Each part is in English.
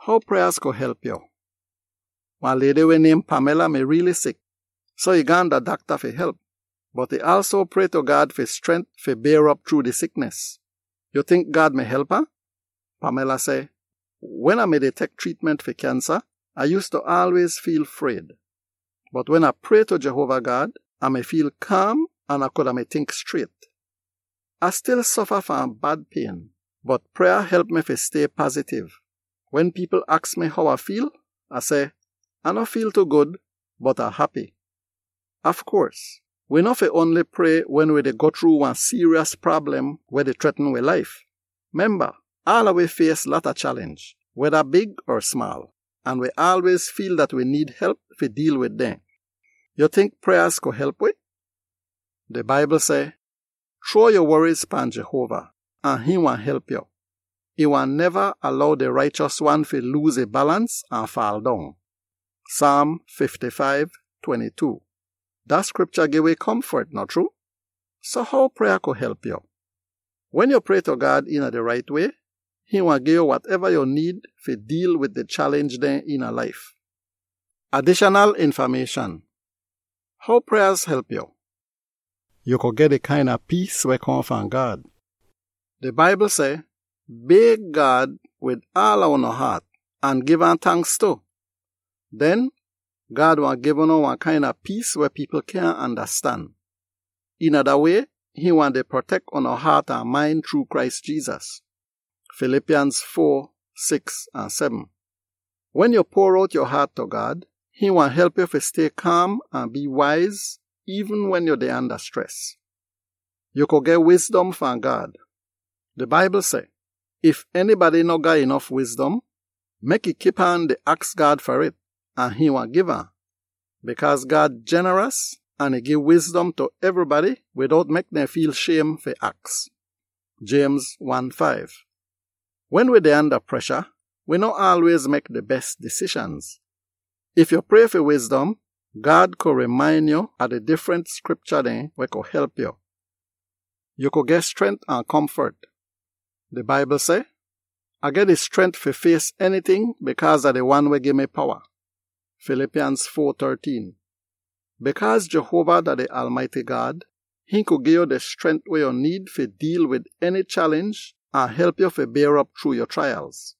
How prayers could help you? One lady we named Pamela may really sick, so he gone the doctor for help. But he also pray to God for strength to bear up through the sickness. You think God may help her? Pamela say, when I made a take treatment for cancer, I used to always feel afraid. But when I pray to Jehovah God, I may feel calm and I may think straight. I still suffer from bad pain, but prayer helped me to stay positive. When people ask me how I feel, I say, I don't feel too good, but I'm happy. Of course, we not only pray when we go through one serious problem where they threaten with life. Remember, all of we face lot of challenge, whether big or small, and we always feel that we need help to deal with them. You think prayers could help with? The Bible say, throw your worries upon Jehovah, and He will help you. He will never allow the righteous one to lose a balance and fall down. Psalm 55:22. That scripture give you comfort, not true? So how prayer could help you? When you pray to God in the right way, He will give you whatever you need to deal with the challenge then in a life. Additional information. How prayers help you? You could get a kind of peace we come from God. The Bible say, beg God with all our heart and give Him thanks too. Then, God will give you one kind of peace where people can't understand. In other way, He want to protect our heart and mind through Christ Jesus. Philippians 4:6-7. When you pour out your heart to God, He will help you to stay calm and be wise even when you're under stress. You could get wisdom from God. The Bible say, if anybody no got enough wisdom, make it keep on to ask God for it, and He will give her. Because God generous and He give wisdom to everybody without making them feel shame for ask. James 1:5. When we're under pressure, we don't always make the best decisions. If you pray for wisdom, God could remind you of the different scripture then we could help you. You could get strength and comfort. The Bible say, I get the strength to face anything because of the one who give me power. Philippians 4:13. Because Jehovah the Almighty God, He could give you the strength where you need to deal with any challenge and help you to bear up through your trials.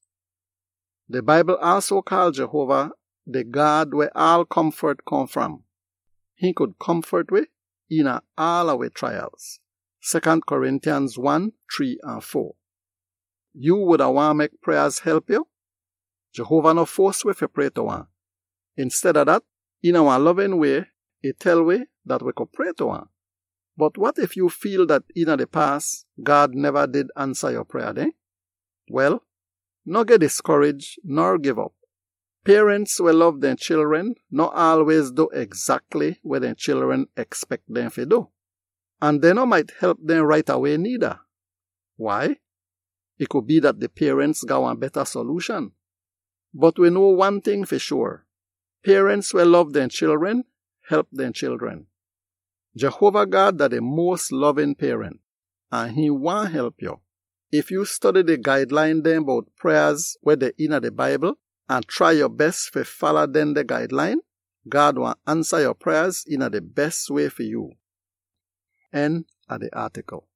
The Bible also calls Jehovah the God where all comfort come from. He could comfort we in all our trials. 2 Corinthians 1:3-4. You would want to make prayers help you? Jehovah no force we to pray to Him. Instead of that, in our loving way, He tell we that we could pray to Him. But what if you feel that in the past, God never did answer your prayer then? Well, no get discouraged nor give up. Parents will love their children, not always do exactly what their children expect them to do. And they no might help them right away neither. Why? It could be that the parents got a better solution. But we know one thing for sure. Parents will love their children, help their children. Jehovah God is the most loving parent, and He want help you. If you study the guideline then about prayers where they in the Bible, and try your best to follow then the guideline, God will answer your prayers in the best way for you. End of the article.